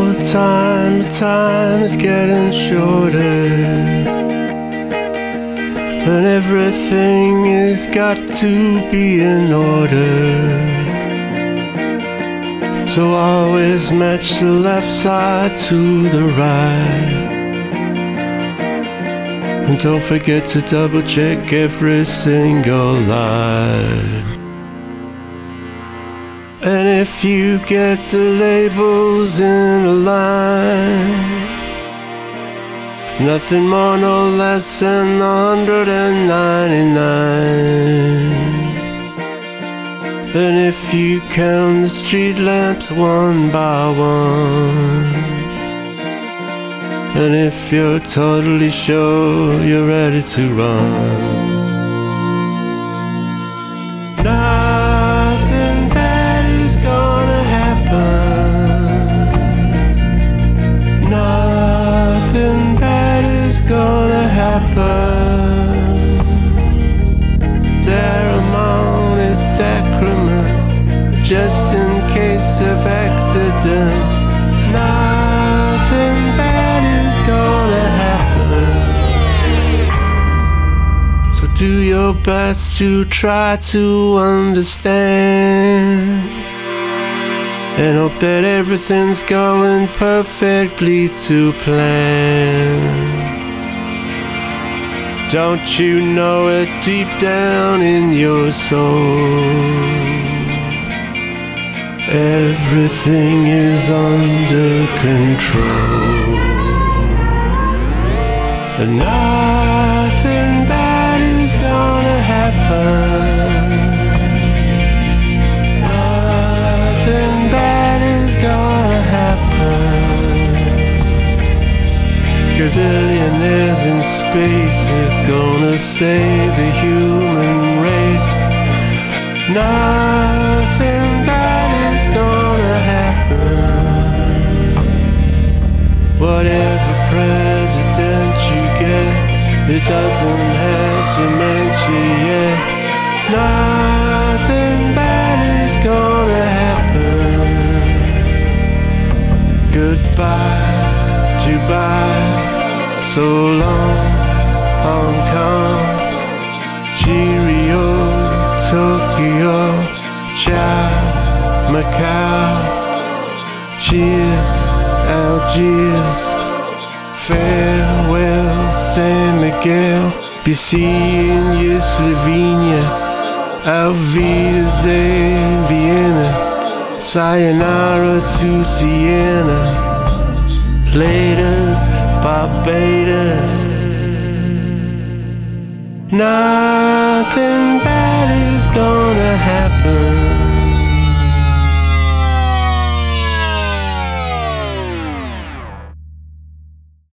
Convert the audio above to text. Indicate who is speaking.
Speaker 1: the time is getting shorter, and everything has got to be in order. So always match the left side to the right, and don't forget to double check every single line. And if you get the labels in a line, nothing more, no less than 199. And if you count the street lamps one by one, and if you're totally sure you're ready to run, nothing bad is gonna happen. Nothing bad is gonna happen. Ceremony, sacraments, just in case of accidents. Nothing bad is gonna happen. So do your best to try to understand, and hope that everything's going perfectly to plan. Don't you know it deep down in your soul? Everything is under control, and nothing bad is gonna happen. Nothing bad is gonna happen. 'Cause billionaires in space are gonna save the human race. Nothing bad is gonna happen. Whatever president you get, it doesn't have dementia yet. Nothing bad is gonna happen. Goodbye, Dubai, so long, Hong Kong, cheerio, Tokyo, ciao, Macau, cheers, Algiers, farewell, San Miguel, be seeing you, Slovenia, auf Wiedersehen, Vienna, sayonara to Siena, Laters, Barbados. Nothing bad is gonna happen.